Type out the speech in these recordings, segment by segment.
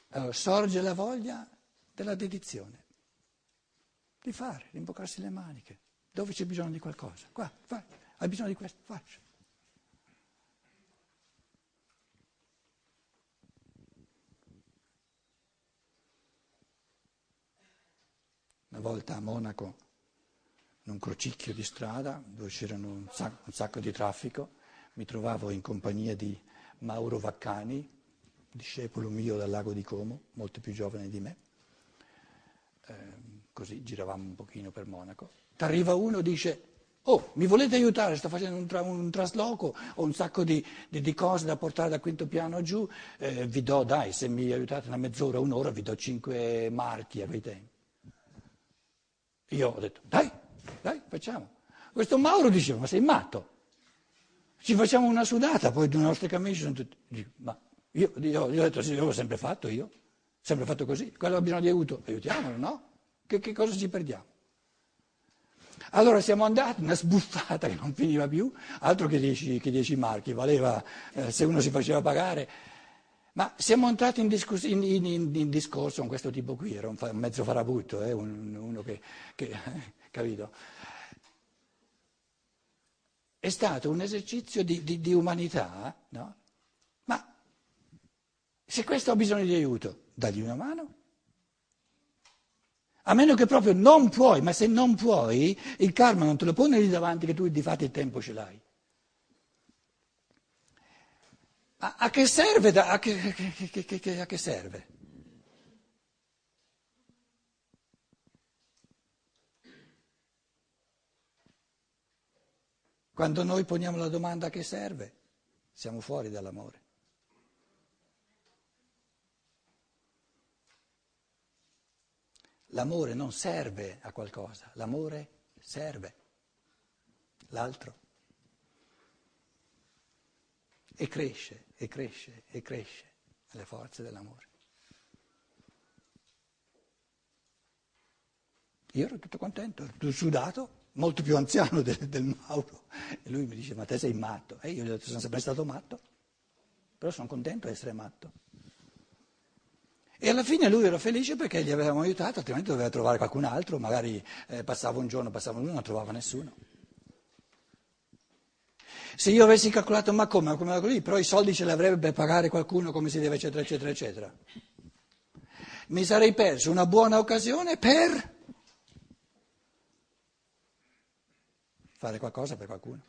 Allora, sorge la voglia della dedizione, di fare, di imboccarsi le maniche. Dove c'è bisogno di qualcosa? Qua, fai. Hai bisogno di questo? Faccio. Una volta a Monaco, in un crocicchio di strada, dove c'erano un sacco di traffico, mi trovavo in compagnia di Mauro Vaccani, discepolo mio dal lago di Como, molto più giovane di me. Così giravamo un pochino per Monaco. T'arriva uno e dice: oh, mi volete aiutare? Sto facendo un trasloco, ho un sacco di cose da portare dal quinto piano giù, vi do, dai, se mi aiutate una mezz'ora, un'ora, vi do 5 marchi a quei tempi. Io ho detto: dai, facciamo. Questo Mauro diceva: ma sei matto? Ci facciamo una sudata, poi le nostre camicie sono tutte. Dico, ma io ho detto: sì, io l'ho sempre fatto io. Sempre fatto così, quello ha bisogno di aiuto, aiutiamolo, no? Che cosa ci perdiamo? Allora siamo andati, una sbuffata che non finiva più, altro che 10 marchi, valeva se uno si faceva pagare. Ma siamo entrati in discorso con questo tipo qui, era un mezzo farabutto, uno che capito? È stato un esercizio di umanità, no? Ma se questo ha bisogno di aiuto, dagli una mano. A meno che proprio non puoi, ma se non puoi, il karma non te lo pone lì davanti che tu di fatto il tempo ce l'hai. A che serve? A che serve? Quando noi poniamo la domanda a che serve, siamo fuori dall'amore. L'amore non serve a qualcosa, l'amore serve l'altro. E cresce, e cresce, e cresce alle forze dell'amore. Io ero tutto contento, ero tutto sudato, molto più anziano del Mauro. E lui mi dice: ma te sei matto? E io gli ho detto: sono sempre stato matto, però sono contento di essere matto. E alla fine lui era felice perché gli avevamo aiutato, altrimenti doveva trovare qualcun altro, magari passava un giorno, non trovava nessuno. Se io avessi calcolato: ma come così, però i soldi ce li avrebbe per pagare qualcuno come si deve, eccetera, eccetera, eccetera, mi sarei perso una buona occasione per fare qualcosa per qualcuno.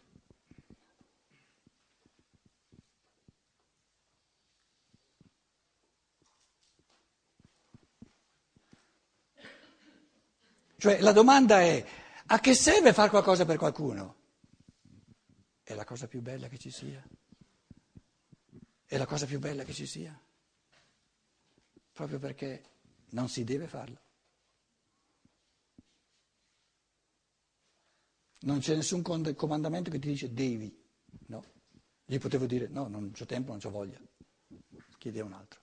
Cioè la domanda è: a che serve fare qualcosa per qualcuno? È la cosa più bella che ci sia. È la cosa più bella che ci sia. Proprio perché non si deve farlo. Non c'è nessun comandamento che ti dice devi, no. Gli potevo dire: no, non c'ho tempo, non c'ho voglia. Chiedi a un altro.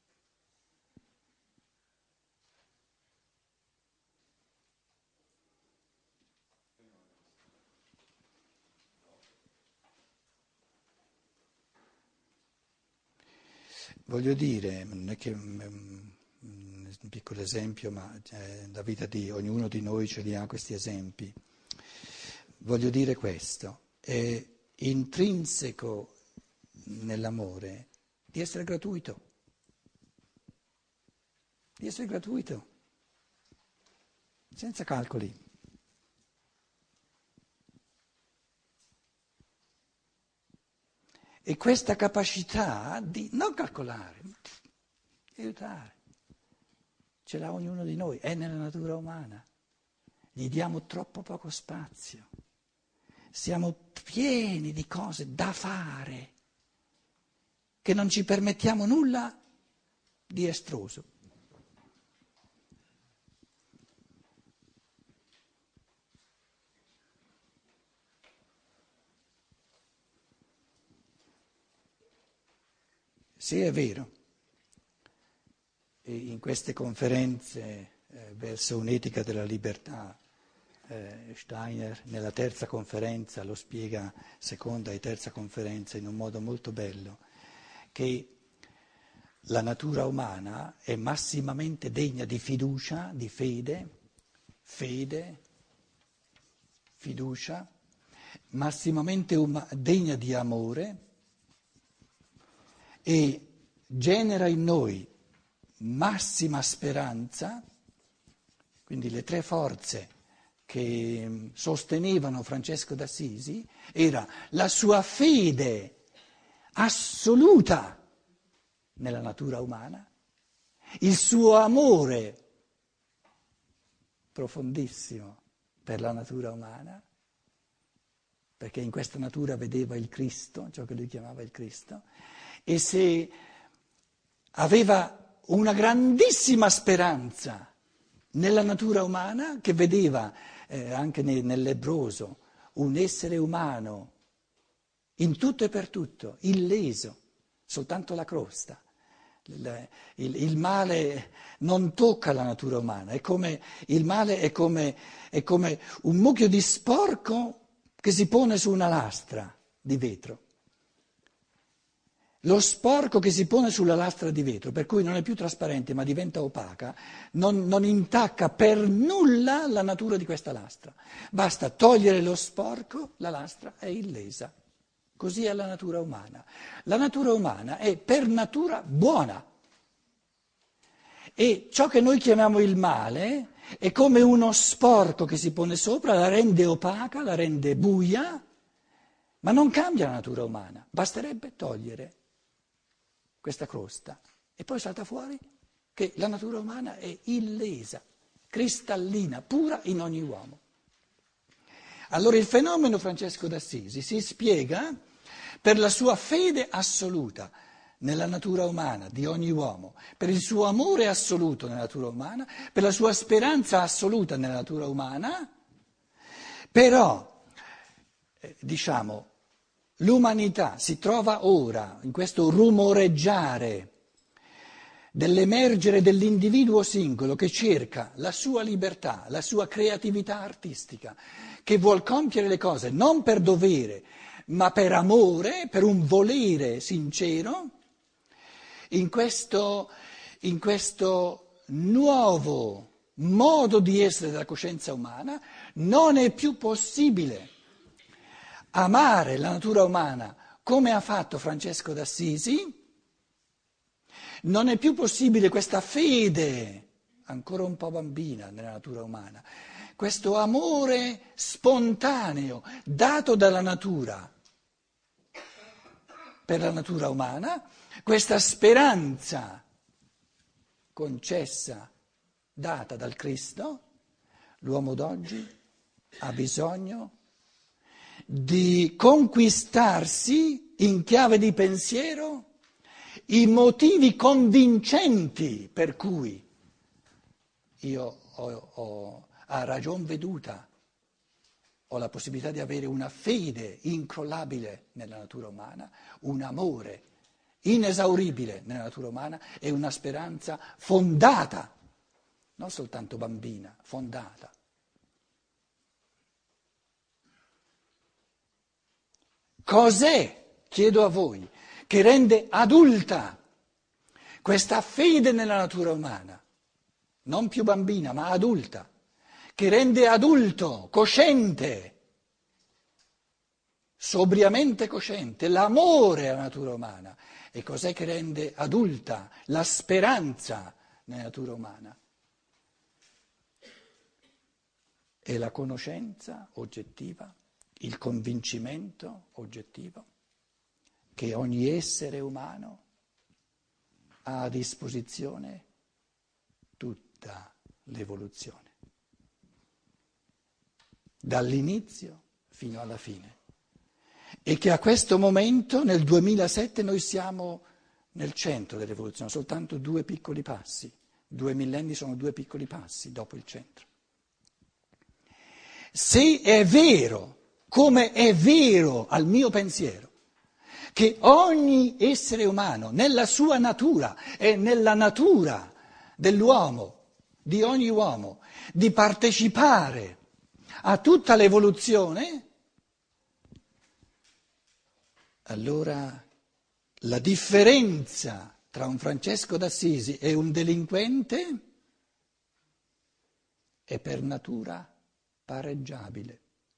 Voglio dire, non è che un piccolo esempio, ma la vita di ognuno di noi ce li ha questi esempi. Voglio dire questo: è intrinseco nell'amore di essere gratuito, senza calcoli. E questa capacità di non calcolare, di aiutare, ce l'ha ognuno di noi, è nella natura umana. Gli diamo troppo poco spazio. Siamo pieni di cose da fare, che non ci permettiamo nulla di estruso. Sì, è vero. E in queste conferenze verso un'etica della libertà, Steiner nella terza conferenza lo spiega, seconda e terza conferenza, in un modo molto bello, che la natura umana è massimamente degna di fiducia, di fede, fiducia, massimamente degna di amore e genera in noi massima speranza, quindi le tre forze che sostenevano Francesco d'Assisi era la sua fede assoluta nella natura umana, il suo amore profondissimo per la natura umana, perché in questa natura vedeva il Cristo, ciò che lui chiamava il Cristo, e se aveva una grandissima speranza nella natura umana, che vedeva anche nel lebbroso un essere umano in tutto e per tutto, illeso, soltanto la crosta. Il male non tocca la natura umana, il male è come un mucchio di sporco che si pone su una lastra di vetro. Lo sporco che si pone sulla lastra di vetro, per cui non è più trasparente ma diventa opaca, non intacca per nulla la natura di questa lastra. Basta togliere lo sporco, la lastra è illesa. Così è la natura umana. La natura umana è per natura buona. E ciò che noi chiamiamo il male è come uno sporco che si pone sopra, la rende opaca, la rende buia, ma non cambia la natura umana. Basterebbe togliere questa crosta e poi salta fuori che la natura umana è illesa, cristallina, pura in ogni uomo. Allora il fenomeno Francesco d'Assisi si spiega per la sua fede assoluta nella natura umana di ogni uomo, per il suo amore assoluto nella natura umana, per la sua speranza assoluta nella natura umana, però, l'umanità si trova ora in questo rumoreggiare dell'emergere dell'individuo singolo che cerca la sua libertà, la sua creatività artistica, che vuol compiere le cose non per dovere, ma per amore, per un volere sincero, in questo nuovo modo di essere della coscienza umana non è più possibile amare la natura umana come ha fatto Francesco d'Assisi, non è più possibile questa fede, ancora un po' bambina nella natura umana, questo amore spontaneo dato dalla natura per la natura umana, questa speranza concessa, data dal Cristo, l'uomo d'oggi ha bisogno di conquistarsi in chiave di pensiero i motivi convincenti per cui io ho a ragion veduta, ho la possibilità di avere una fede incrollabile nella natura umana, un amore inesauribile nella natura umana e una speranza fondata, non soltanto bambina, fondata. Cos'è, chiedo a voi, che rende adulta questa fede nella natura umana, non più bambina ma adulta, che rende adulto, cosciente, sobriamente cosciente, l'amore alla natura umana? E cos'è che rende adulta la speranza nella natura umana? È la conoscenza oggettiva, il convincimento oggettivo che ogni essere umano ha a disposizione tutta l'evoluzione, dall'inizio fino alla fine, e che a questo momento, nel 2007, noi siamo nel centro dell'evoluzione, soltanto 2 piccoli passi, 2 millenni sono 2 piccoli passi dopo il centro. Se è vero, come è vero al mio pensiero, che ogni essere umano, nella sua natura e nella natura dell'uomo, di ogni uomo, di partecipare a tutta l'evoluzione, allora la differenza tra un Francesco d'Assisi e un delinquente è per natura pareggiabile.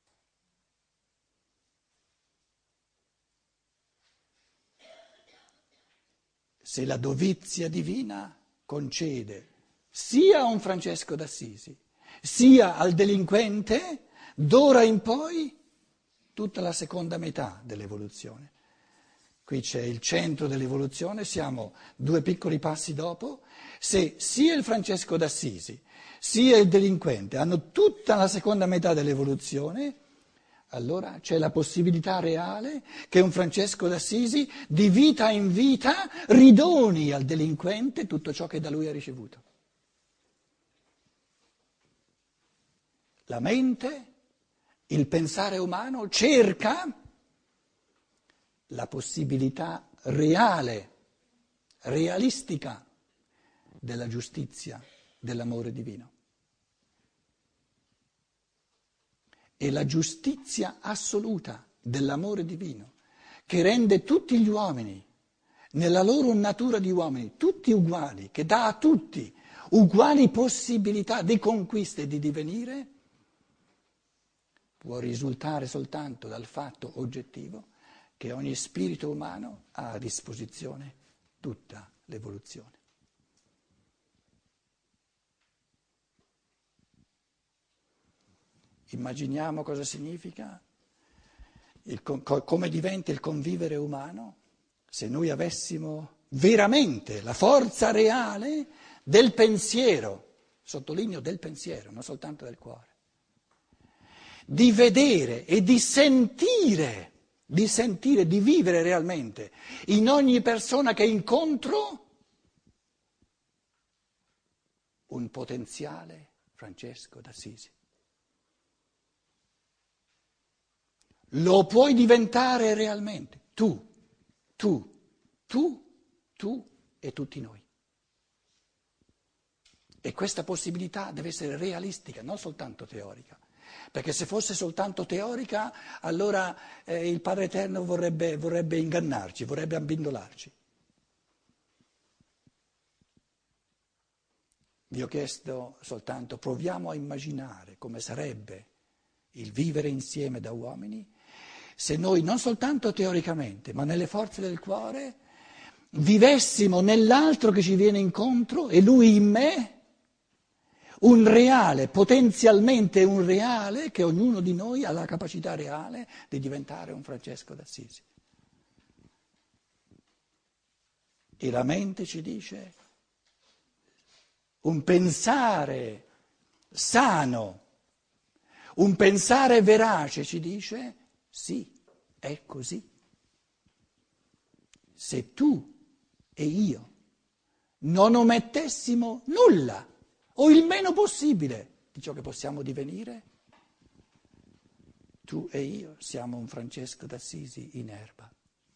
Se la dovizia divina concede sia a un Francesco d'Assisi, sia al delinquente, d'ora in poi tutta la seconda metà dell'evoluzione. Qui c'è il centro dell'evoluzione, siamo 2 piccoli passi dopo. Se sia il Francesco d'Assisi sia il delinquente hanno tutta la seconda metà dell'evoluzione, allora c'è la possibilità reale che un Francesco d'Assisi di vita in vita ridoni al delinquente tutto ciò che da lui ha ricevuto. La mente, il pensare umano cerca la possibilità reale, realistica della giustizia, dell'amore divino. E la giustizia assoluta dell'amore divino, che rende tutti gli uomini, nella loro natura di uomini, tutti uguali, che dà a tutti uguali possibilità di conquista e di divenire, può risultare soltanto dal fatto oggettivo che ogni spirito umano ha a disposizione tutta l'evoluzione. Immaginiamo cosa significa, come diventa il convivere umano se noi avessimo veramente la forza reale del pensiero, sottolineo del pensiero, non soltanto del cuore, di vedere e di sentire, di vivere realmente in ogni persona che incontro un potenziale Francesco d'Assisi. Lo puoi diventare realmente, tu e tutti noi. E questa possibilità deve essere realistica, non soltanto teorica. Perché se fosse soltanto teorica, allora il Padre Eterno vorrebbe ingannarci, vorrebbe abbindolarci. Vi ho chiesto soltanto, proviamo a immaginare come sarebbe il vivere insieme da uomini se noi non soltanto teoricamente, ma nelle forze del cuore, vivessimo nell'altro che ci viene incontro e lui in me, un reale, potenzialmente un reale, che ognuno di noi ha la capacità reale di diventare un Francesco d'Assisi. E la mente ci dice, un pensare sano, un pensare verace ci dice, sì, è così. Se tu e io non omettessimo nulla, o il meno possibile di ciò che possiamo divenire, tu e io siamo un Francesco d'Assisi in erba.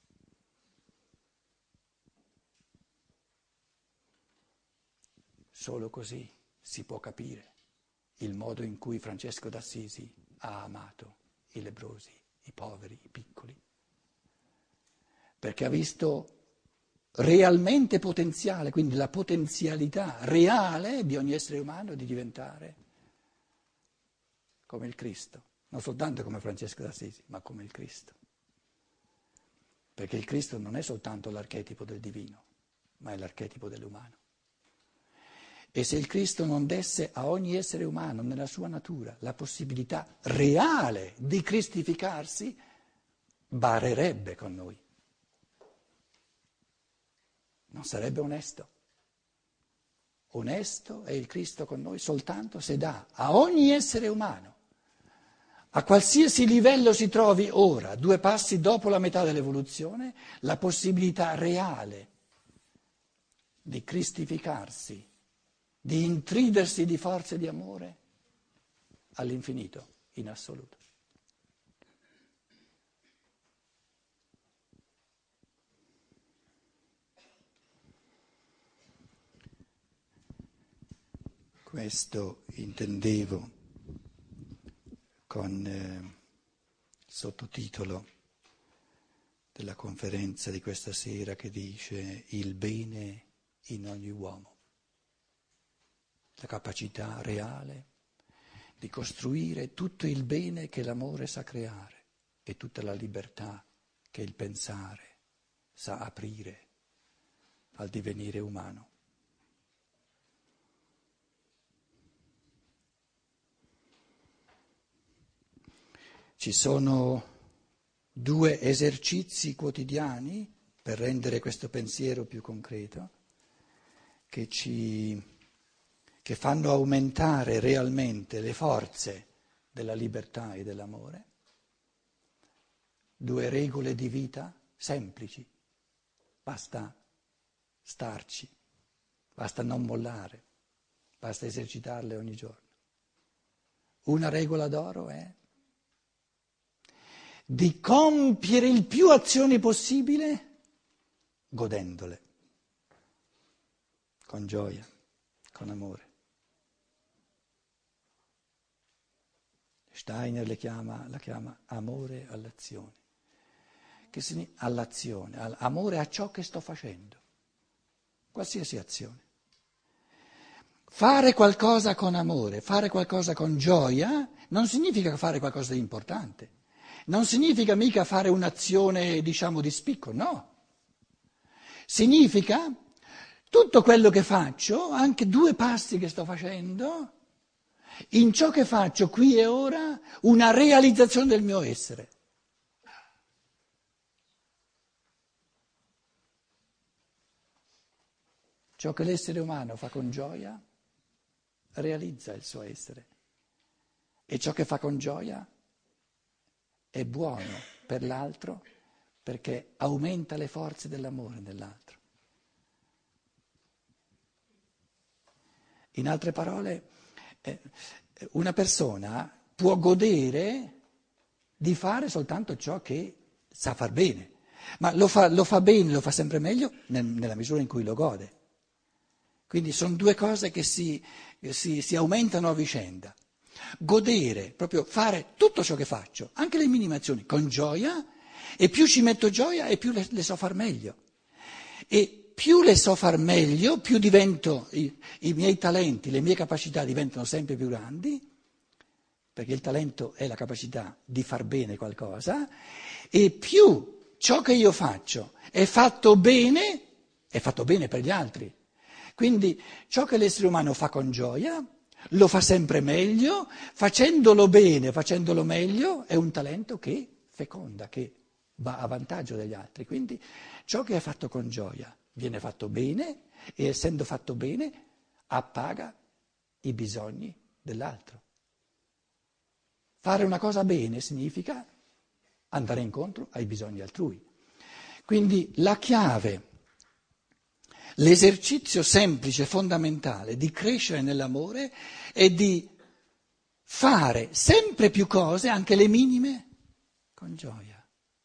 Solo così si può capire il modo in cui Francesco d'Assisi ha amato i lebbrosi, i poveri, i piccoli, perché ha visto realmente potenziale, quindi la potenzialità reale di ogni essere umano di diventare come il Cristo, non soltanto come Francesco d'Assisi, ma come il Cristo. Perché il Cristo non è soltanto l'archetipo del divino, ma è l'archetipo dell'umano. E se il Cristo non desse a ogni essere umano, nella sua natura, la possibilità reale di cristificarsi, barerebbe con noi. Non sarebbe onesto. Onesto è il Cristo con noi soltanto se dà a ogni essere umano, a qualsiasi livello si trovi ora, 2 passi dopo la metà dell'evoluzione, la possibilità reale di cristificarsi, di intridersi di forze di amore all'infinito, in assoluto. Questo intendevo con il sottotitolo della conferenza di questa sera che dice il bene in ogni uomo, la capacità reale di costruire tutto il bene che l'amore sa creare e tutta la libertà che il pensare sa aprire al divenire umano. Ci sono 2 esercizi quotidiani per rendere questo pensiero più concreto, che fanno aumentare realmente le forze della libertà e dell'amore. 2 regole di vita semplici, basta starci, basta non mollare, basta esercitarle ogni giorno. Una regola d'oro è di compiere il più azioni possibile godendole, con gioia, con amore. Steiner la chiama amore all'azione. Che significa all'azione, amore a ciò che sto facendo, qualsiasi azione. Fare qualcosa con amore, fare qualcosa con gioia, non significa fare qualcosa di importante, non significa mica fare un'azione, diciamo, di spicco, no. Significa tutto quello che faccio, anche 2 passi che sto facendo, in ciò che faccio qui e ora, una realizzazione del mio essere. Ciò che l'essere umano fa con gioia realizza il suo essere e ciò che fa con gioia è buono per l'altro perché aumenta le forze dell'amore nell'altro. In altre parole, una persona può godere di fare soltanto ciò che sa far bene, ma lo fa bene, lo fa sempre meglio nella misura in cui lo gode. Quindi sono 2 cose che si aumentano a vicenda. Godere, proprio fare tutto ciò che faccio, anche le minime azioni, con gioia, e più ci metto gioia e più le so far meglio. E più le so far meglio, più divento, i miei talenti, le mie capacità diventano sempre più grandi, perché il talento è la capacità di far bene qualcosa, e più ciò che io faccio è fatto bene per gli altri. Quindi ciò che l'essere umano fa con gioia, lo fa sempre meglio, facendolo bene, facendolo meglio, è un talento che feconda, che va a vantaggio degli altri. Quindi ciò che è fatto con gioia viene fatto bene e essendo fatto bene appaga i bisogni dell'altro. Fare una cosa bene significa andare incontro ai bisogni altrui. Quindi la chiave, l'esercizio semplice, fondamentale di crescere nell'amore è di fare sempre più cose, anche le minime, con gioia,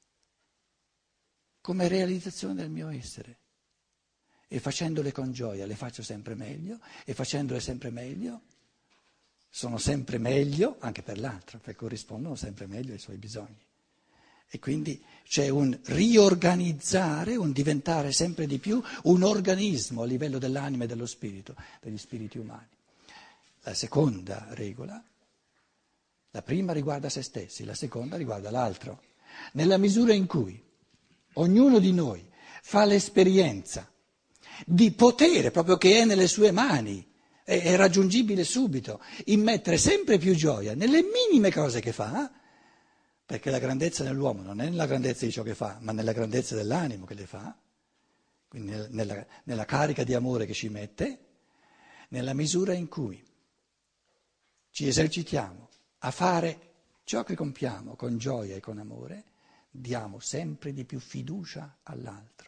come realizzazione del mio essere. E facendole con gioia le faccio sempre meglio e facendole sempre meglio sono sempre meglio anche per l'altro, perché corrispondono sempre meglio ai suoi bisogni. E quindi c'è un riorganizzare, un diventare sempre di più un organismo a livello dell'anima e dello spirito, degli spiriti umani. La seconda regola, la prima riguarda se stessi, la seconda riguarda l'altro. Nella misura in cui ognuno di noi fa l'esperienza di potere, proprio che è nelle sue mani, è raggiungibile subito, immettere sempre più gioia nelle minime cose che fa, perché la grandezza nell'uomo non è nella grandezza di ciò che fa, ma nella grandezza dell'animo che le fa, quindi nella carica di amore che ci mette, nella misura in cui ci esercitiamo a fare ciò che compiamo con gioia e con amore, diamo sempre di più fiducia all'altro.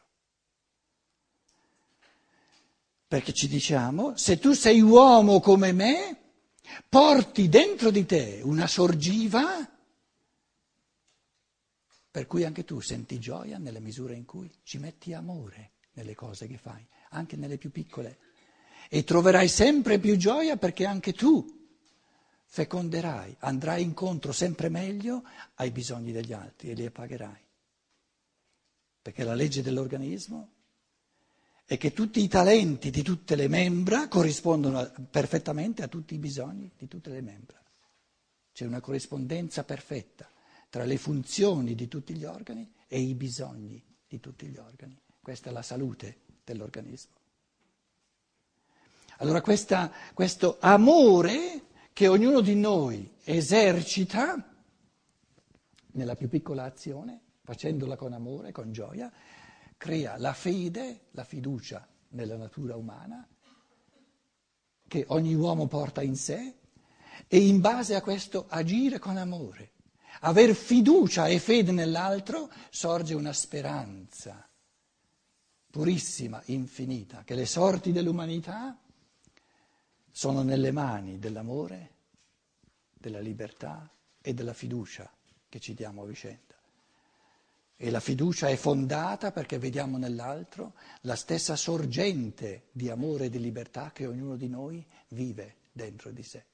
Perché ci diciamo, se tu sei uomo come me, porti dentro di te una sorgiva per cui anche tu senti gioia nella misura in cui ci metti amore nelle cose che fai, anche nelle più piccole. E troverai sempre più gioia perché anche tu feconderai, andrai incontro sempre meglio ai bisogni degli altri e li pagherai. perché la legge dell'organismo è che tutti i talenti di tutte le membra corrispondono perfettamente a tutti i bisogni di tutte le membra. C'è una corrispondenza perfetta tra le funzioni di tutti gli organi e i bisogni di tutti gli organi. Questa è la salute dell'organismo. Allora questo amore che ognuno di noi esercita nella più piccola azione, facendola con amore, con gioia, crea la fede, la fiducia nella natura umana che ogni uomo porta in sé e in base a questo agire con amore, aver fiducia e fede nell'altro, sorge una speranza purissima, infinita, che le sorti dell'umanità sono nelle mani dell'amore, della libertà e della fiducia che ci diamo a vicenda. E la fiducia è fondata perché vediamo nell'altro la stessa sorgente di amore e di libertà che ognuno di noi vive dentro di sé.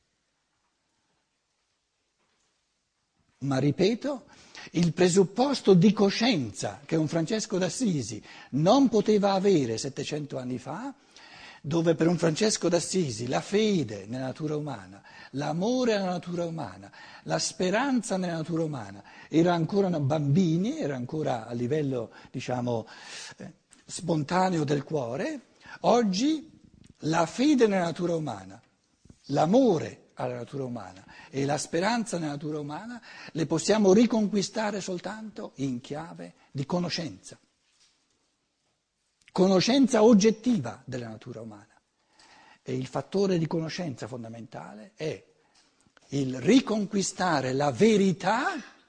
Ma ripeto, il presupposto di coscienza che un Francesco d'Assisi non poteva avere 700 anni fa, dove per un Francesco d'Assisi la fede nella natura umana, l'amore alla natura umana, la speranza nella natura umana erano ancora bambini, era ancora a livello, spontaneo del cuore, oggi la fede nella natura umana, l'amore alla natura umana e la speranza nella natura umana le possiamo riconquistare soltanto in chiave di conoscenza. Conoscenza oggettiva della natura umana. E il fattore di conoscenza fondamentale è il riconquistare la verità,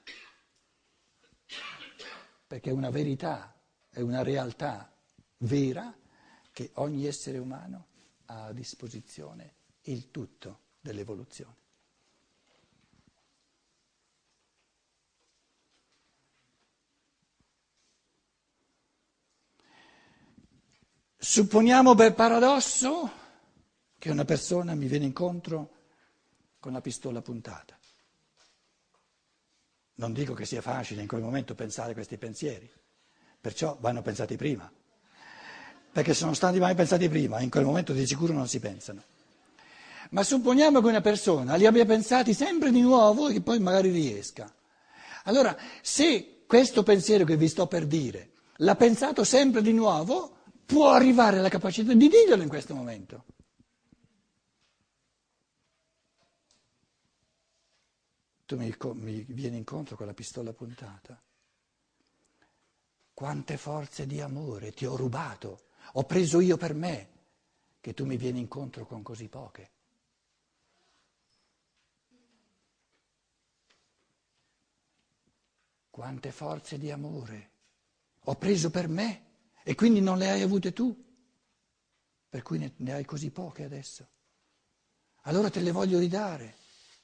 perché una verità è una realtà vera che ogni essere umano ha a disposizione il tutto dell'evoluzione. Supponiamo per paradosso che una persona mi viene incontro con la pistola puntata. Non dico che sia facile in quel momento pensare questi pensieri, perciò vanno pensati prima, perché se sono stati mai pensati prima, in quel momento di sicuro non si pensano. Ma supponiamo che una persona li abbia pensati sempre di nuovo e che poi magari riesca. Allora, se questo pensiero che vi sto per dire l'ha pensato sempre di nuovo, può arrivare alla capacità di dirglielo in questo momento. Tu mi vieni incontro con la pistola puntata. Quante forze di amore ti ho rubato, ho preso io per me, che tu mi vieni incontro con così poche. Quante forze di amore ho preso per me e quindi non le hai avute tu, per cui ne hai così poche adesso. Allora te le voglio ridare.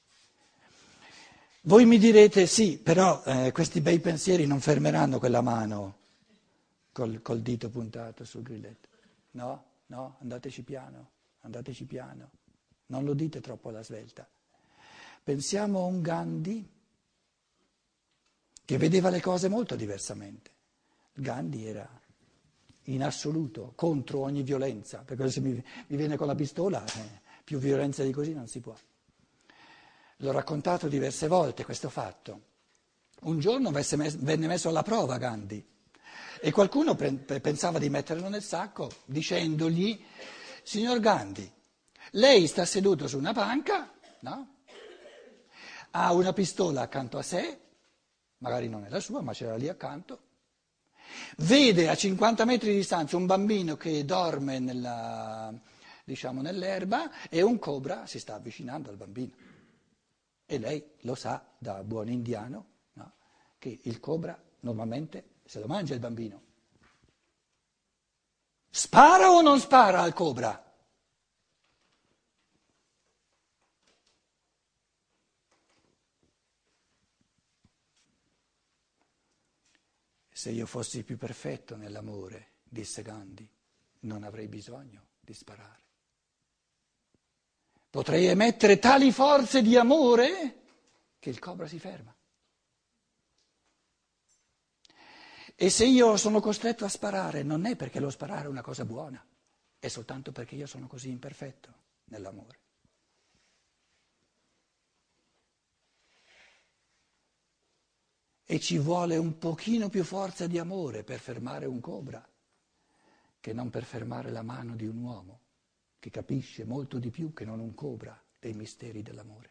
Voi mi direte sì, però questi bei pensieri non fermeranno quella mano col dito puntato sul grilletto. No, andateci piano, non lo dite troppo alla svelta. Pensiamo a un Gandhi che vedeva le cose molto diversamente. Gandhi era in assoluto contro ogni violenza, perché se mi viene con la pistola, più violenza di così non si può. L'ho raccontato diverse volte questo fatto. Un giorno venne messo alla prova Gandhi e qualcuno pensava di metterlo nel sacco dicendogli: signor Gandhi, lei sta seduto su una panca, no? Ha una pistola accanto a sé, magari non è la sua, ma c'era lì accanto. Vede a 50 metri di distanza un bambino che dorme nell'erba e un cobra si sta avvicinando al bambino. E lei lo sa da buon indiano, no? Che il cobra normalmente se lo mangia il bambino. Spara o non spara al cobra? Se io fossi più perfetto nell'amore, disse Gandhi, non avrei bisogno di sparare. Potrei emettere tali forze di amore che il cobra si ferma. E se io sono costretto a sparare, non è perché lo sparare è una cosa buona, è soltanto perché io sono così imperfetto nell'amore. E ci vuole un pochino più forza di amore per fermare un cobra che non per fermare la mano di un uomo che capisce molto di più che non un cobra dei misteri dell'amore.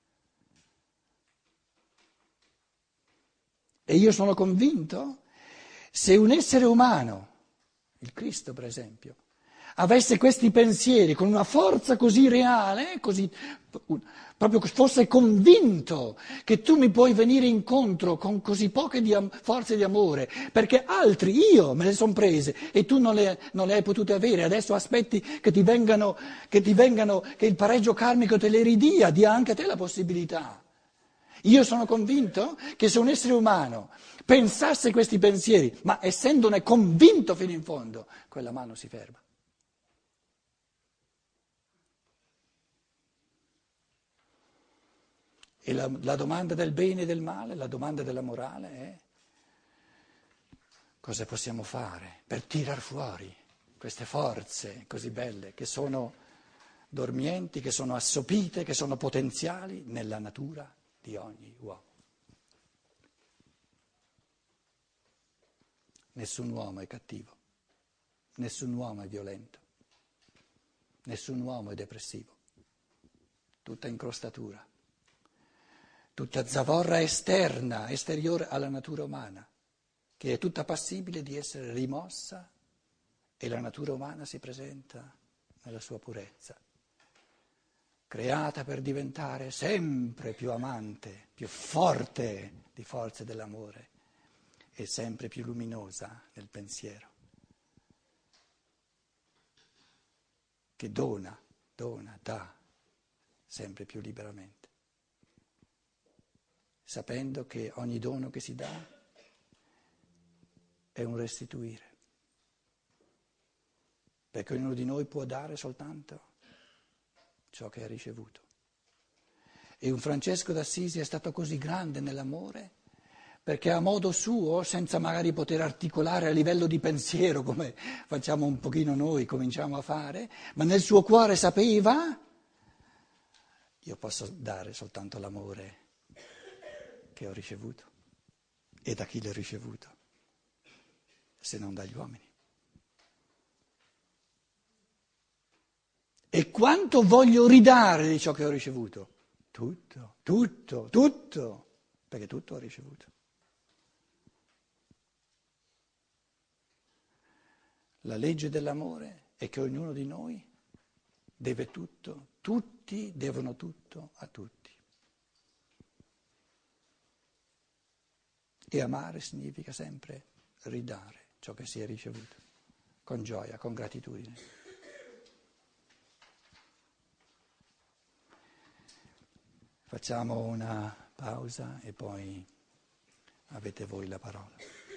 E io sono convinto, se un essere umano, il Cristo per esempio, avesse questi pensieri con una forza così reale, proprio fosse convinto che tu mi puoi venire incontro con così poche forze di amore, perché altri, io me le sono prese e tu non le hai potute avere, adesso aspetti che che il pareggio karmico te le ridia, dia anche a te la possibilità. Io sono convinto che se un essere umano pensasse questi pensieri, ma essendone convinto fino in fondo, quella mano si ferma. E la domanda del bene e del male, la domanda della morale è cosa possiamo fare per tirar fuori queste forze così belle che sono dormienti, che sono assopite, che sono potenziali nella natura di ogni uomo. Nessun uomo è cattivo, nessun uomo è violento, nessun uomo è depressivo, tutta incrostatura, tutta zavorra esterna, esteriore alla natura umana, che è tutta passibile di essere rimossa e la natura umana si presenta nella sua purezza, creata per diventare sempre più amante, più forte di forze dell'amore e sempre più luminosa nel pensiero, che dona, dà sempre più liberamente, sapendo che ogni dono che si dà è un restituire, perché ognuno di noi può dare soltanto ciò che ha ricevuto. E un Francesco d'Assisi è stato così grande nell'amore perché a modo suo, senza magari poter articolare a livello di pensiero come facciamo un pochino noi, cominciamo a fare, ma nel suo cuore sapeva, io posso dare soltanto l'amore che ho ricevuto e da chi l'ho ricevuto, se non dagli uomini. E quanto voglio ridare di ciò che ho ricevuto? Tutto, perché tutto ho ricevuto. La legge dell'amore è che ognuno di noi deve tutto, tutti devono tutto a tutti. E amare significa sempre ridare ciò che si è ricevuto, con gioia, con gratitudine. Facciamo una pausa e poi avete voi la parola.